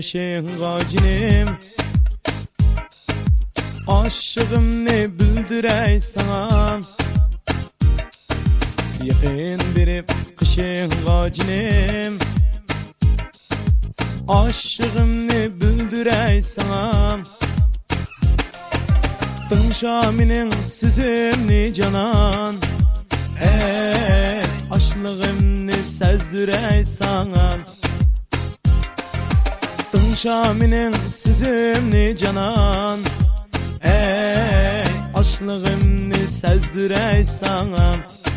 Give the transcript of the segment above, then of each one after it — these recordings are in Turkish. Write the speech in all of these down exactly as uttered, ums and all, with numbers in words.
qışınğa cinim aşığımni bildirey sana Yaqin berip qışınğa cinim aşığımni bildirey sana Tıngşa mening sizimni canan Ey aşlığımni sezdirey sana Tıngşa mening sizimni canan Ey aşlığımni sezdirey sana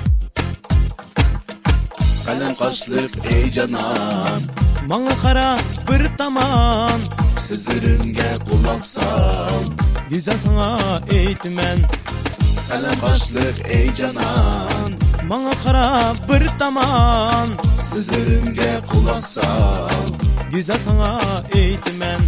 Kalem kaşlık ey canan Maňa qara bir taman Sizlerimge kulak sal Güzel sana eğitmen Kalem kaşlık ey canan Maňa qara bir taman Sizlerimge kulak sal Güzel sana eğitmen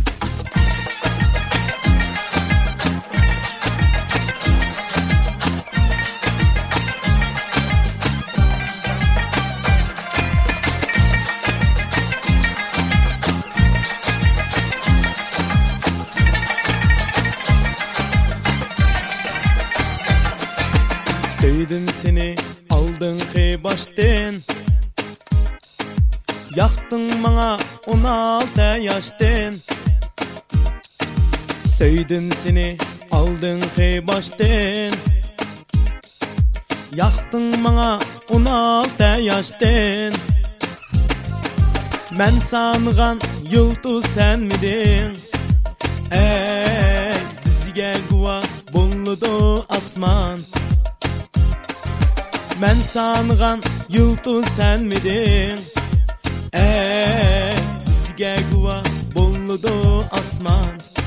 Sevdim seni aldın ki baştan Yaktın bana on altı yaştan Sevdim seni aldın ki baştan Yaktın bana on altı yaştan Men sanıgan yıldız sen midin Ey bizge guva bolludu asman Men sanıgan yıldız sen midin Ey bizge guva bolludu asman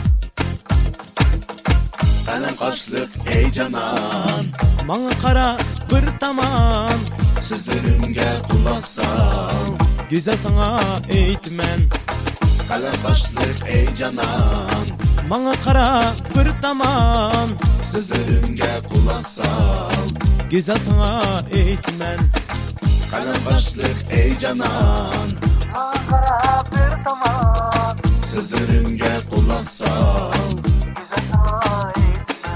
Kalem kaşlık ey canan Maňa qara bir taman Sizlerimge kulak sal Güzel sana eğitmen Kalem kaşlık ey canan Maňa qara bir taman Sizlerimge kulak sal Güzel sana eğitmen Kalem kaşlık ey canan Maňa qara bir taman Sizlerimge kulak sal Güzel sana eğitmen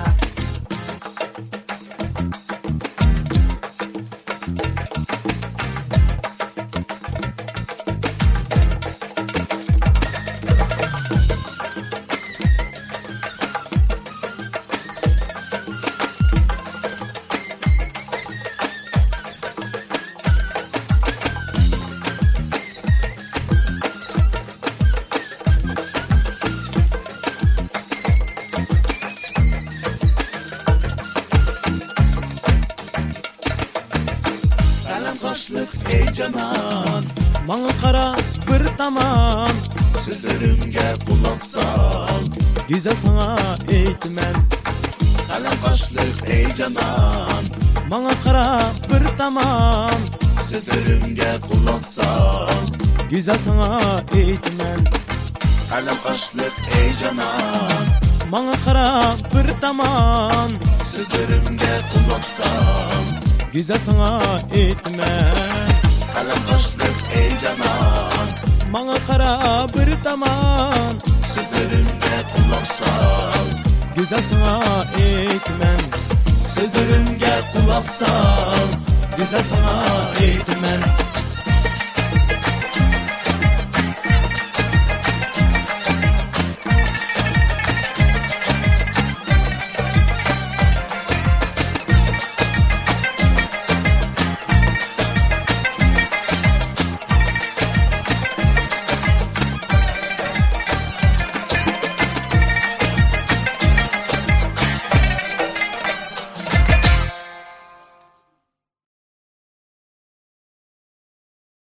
Kaşlık ey canan Maňa qara bir taman Sizlerimge kulak sal Güzel sana eğitmen Kalem kaşlık ey canan Maňa qara bir taman Sizlerimge kulak sal Güzel sana eğitmen Kalem kaşlık ey canan Maňa qara bir taman Sizlerimge kulak sal Güzel sana eğitmen Kalem kaşlık ey canan Maňa qara bir taman Sizlerimge kulak sal Güzel sana eğitmen Sizlerimge kulak sal Güzel sana eğitmen